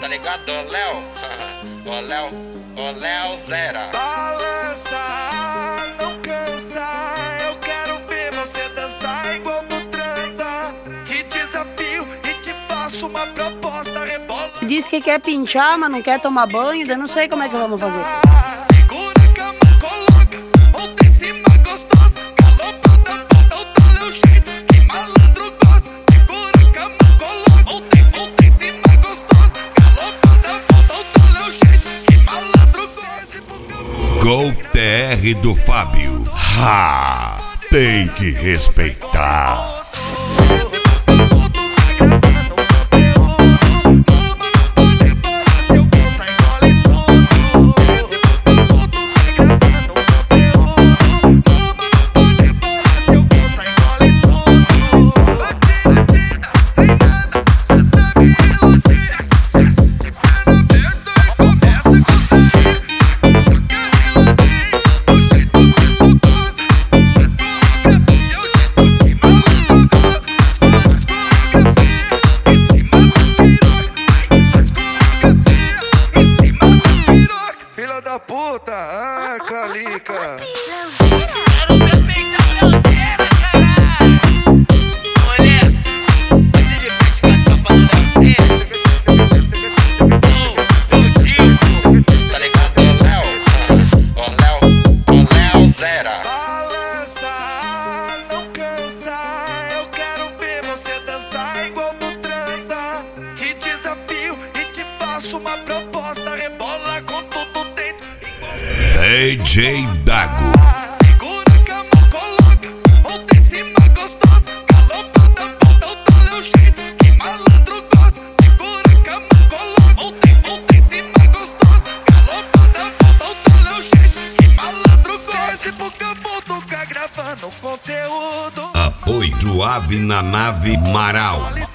tá ligado, ô Léo? Ô Léo, ô Léo Zera. Balança, não cansa, eu quero ver você dançar igual tu transa. Te desafio e te faço uma proposta, rebola. Diz que quer pinchar, mas não quer tomar banho, daí não sei como é que vamos fazer. Segura a cama, coloca, monta em cima gostosa. Galopada, bota o tal é o jeito que malandro gosta. Segura a cama, coloca, monta em cima gostosa. Galopada, bota o tal é o jeito que malandro gosta. Gol TR do Fábio. Ha! Tem que respeitar. Filha da puta, ah, calica. Quero ver peitão Leozeira, caralho. Olha, bate de frente com a tropa do Leozeira. Tá ligado, ô Léo? Ô Léo, ô Léo Zera. Balança, não cansa, eu quero ver você dançar igual tu transa. Te desafio e te faço uma proposta, rebola com tudo dentro. DJ Dago. Segura a cama, coloca, monta em cima gostosa. Galopada, bota o tal é o jeito que malandro gosta. Segura a cama, coloca, monta em cima gostosa. Galopada, bota o tal é o jeito que malandro gosta. Desce pro campo, toca gravando conteúdo. Apoio Ave na nave Marau.